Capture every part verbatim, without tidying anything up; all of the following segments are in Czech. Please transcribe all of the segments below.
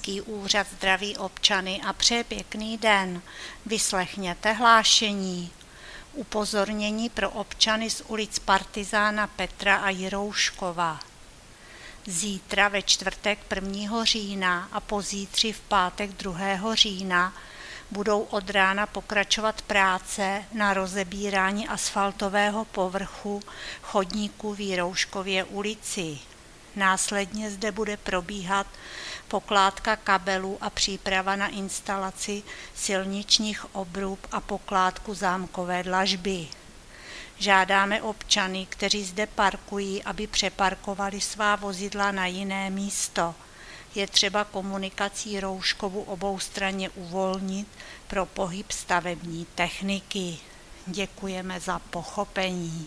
Městský úřad zdraví občany a přeje pěkný den. Vyslechněte hlášení. Upozornění pro občany z ulic Partizána Petra a Jirouškova. Zítra ve čtvrtek prvního října a pozítří v pátek druhého října budou od rána pokračovat práce na rozebírání asfaltového povrchu chodníku v Jirouškově ulici. Následně zde bude probíhat pokládka kabelů a příprava na instalaci silničních obrub a pokládku zámkové dlažby. Žádáme občany, kteří zde parkují, aby přeparkovali svá vozidla na jiné místo. Je třeba komunikací Rouškovu oboustranně uvolnit pro pohyb stavební techniky. Děkujeme za pochopení.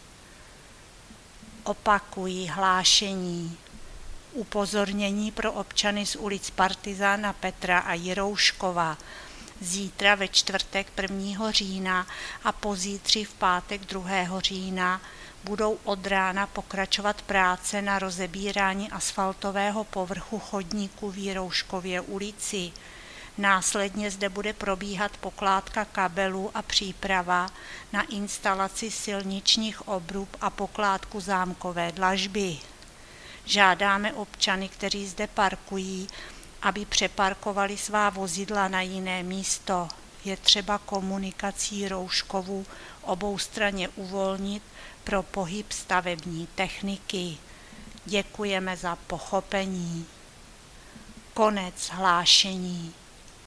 Opakuji hlášení. Upozornění pro občany z ulic Partizána Petra a Jirouškova. Zítra ve čtvrtek prvního října a pozítří v pátek druhého října budou od rána pokračovat práce na rozebírání asfaltového povrchu chodníku v Jirouškově ulici. Následně zde bude probíhat pokládka kabelů a příprava na instalaci silničních obrub a pokládku zámkové dlažby. Žádáme občany, kteří zde parkují, aby přeparkovali svá vozidla na jiné místo. Je třeba komunikací Rouškovu oboustranně uvolnit pro pohyb stavební techniky. Děkujeme za pochopení. Konec hlášení.